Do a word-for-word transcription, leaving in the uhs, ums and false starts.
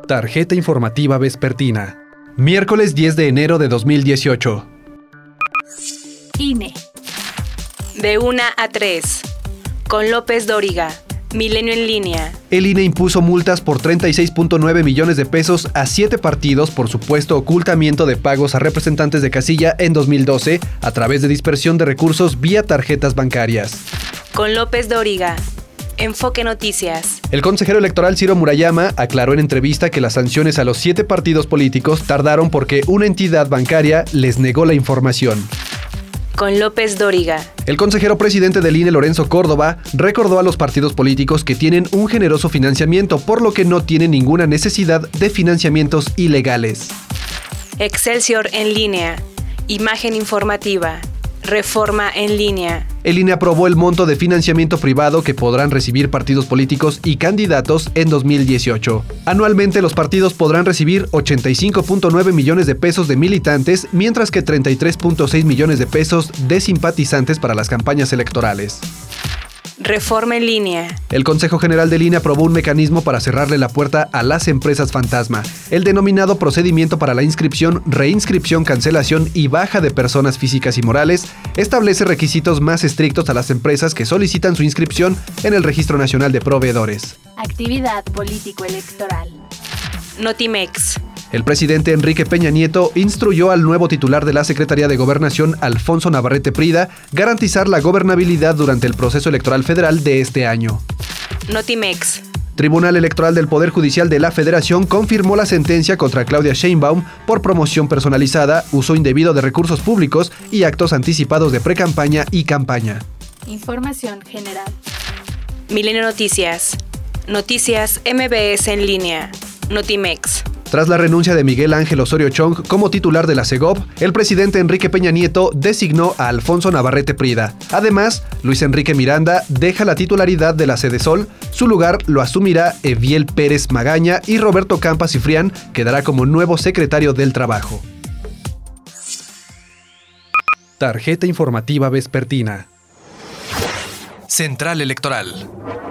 Tarjeta informativa vespertina. Miércoles diez de enero de dos mil dieciocho. I N E. De una a tres. Con López Dóriga. Milenio en línea. El I N E impuso multas por treinta y seis punto nueve millones de pesos a siete partidos por supuesto ocultamiento de pagos a representantes de casilla en dos mil doce a través de dispersión de recursos vía tarjetas bancarias. Con López Dóriga. Enfoque Noticias. El consejero electoral Ciro Murayama aclaró en entrevista que las sanciones a los siete partidos políticos tardaron porque una entidad bancaria les negó la información. Con López Dóriga. El consejero presidente del I N E, Lorenzo Córdoba, recordó a los partidos políticos que tienen un generoso financiamiento, por lo que no tienen ninguna necesidad de financiamientos ilegales. Excelsior en línea. Imagen informativa. Reforma en línea. El I N E aprobó el monto de financiamiento privado que podrán recibir partidos políticos y candidatos en dos mil dieciocho. Anualmente los partidos podrán recibir ochenta y cinco punto nueve millones de pesos de militantes, mientras que treinta y tres punto seis millones de pesos de simpatizantes para las campañas electorales. Reforma en línea. El Consejo General del I N E aprobó un mecanismo para cerrarle la puerta a las empresas fantasma, el denominado procedimiento para la inscripción, reinscripción, cancelación y baja de personas físicas y morales, establece requisitos más estrictos a las empresas que solicitan su inscripción en el Registro Nacional de Proveedores. Actividad político-electoral. Notimex. El presidente Enrique Peña Nieto instruyó al nuevo titular de la Secretaría de Gobernación, Alfonso Navarrete Prida, garantizar la gobernabilidad durante el proceso electoral federal de este año. Notimex. Tribunal Electoral del Poder Judicial de la Federación confirmó la sentencia contra Claudia Sheinbaum por promoción personalizada, uso indebido de recursos públicos y actos anticipados de precampaña y campaña. Información general. Milenio Noticias. Noticias M B S en línea. Notimex. Tras la renuncia de Miguel Ángel Osorio Chong como titular de la Segov, el presidente Enrique Peña Nieto designó a Alfonso Navarrete Prida. Además, Luis Enrique Miranda deja la titularidad de la Sedesol, su lugar lo asumirá Eviel Pérez Magaña y Roberto Campa Cifrián quedará como nuevo secretario del Trabajo. Tarjeta informativa vespertina. Central Electoral.